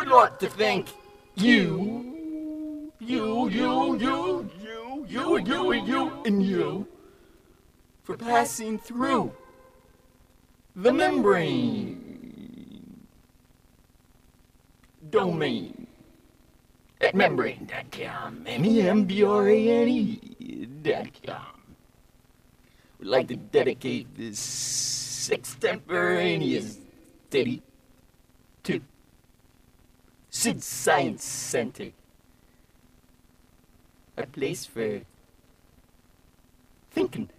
lot to thank you, and you for passing through the membrane domain at membrane.com, membrane.com. We'd like to dedicate this extemporaneous ditty to Sid Science Center, a place for thinking.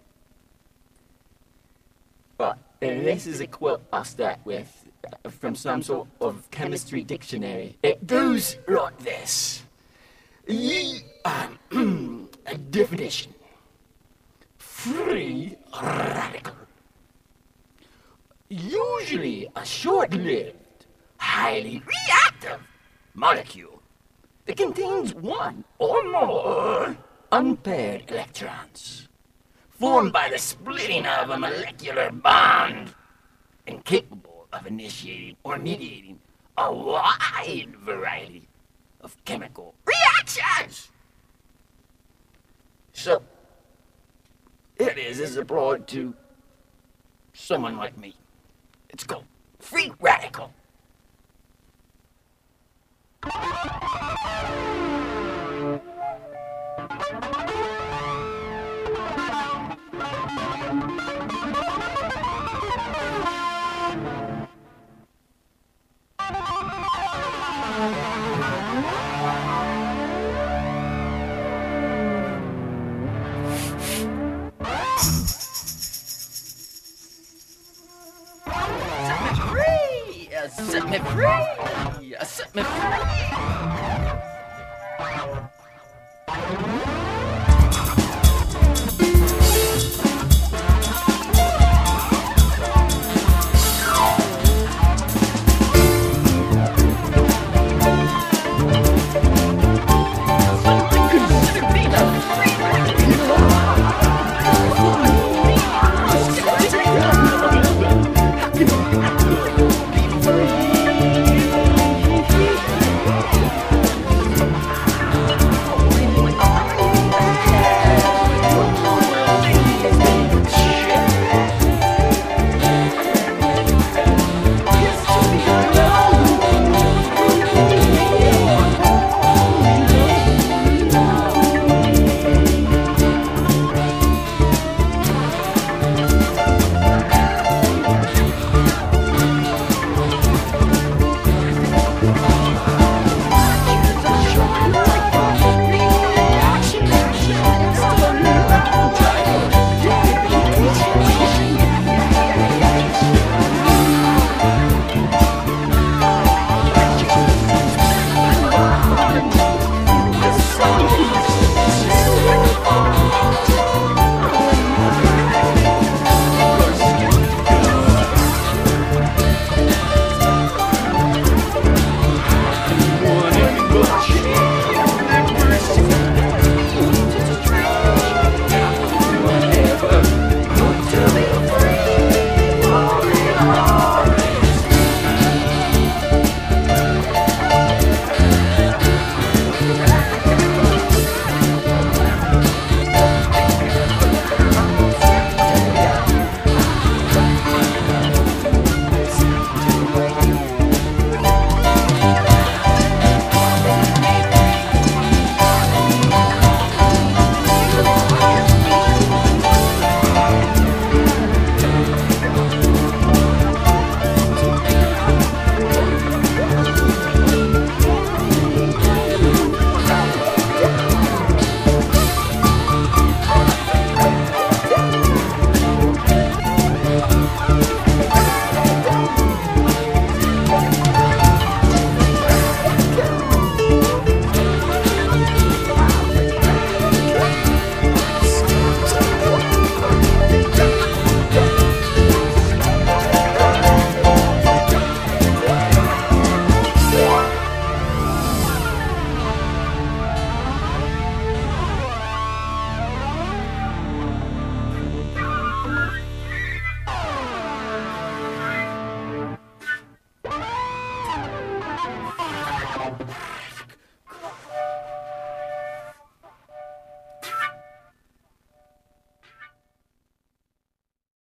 But this is a quote I'll start with from some sort of chemistry dictionary. It goes like this. A definition. Free radical. Usually a short-lived, highly reactive molecule that contains one or more unpaired electrons, formed by the splitting of a molecular bond, and capable of initiating or mediating a wide variety of chemical reactions. So, it is applied to someone like me. It's called free radical. Set me free! Set me free!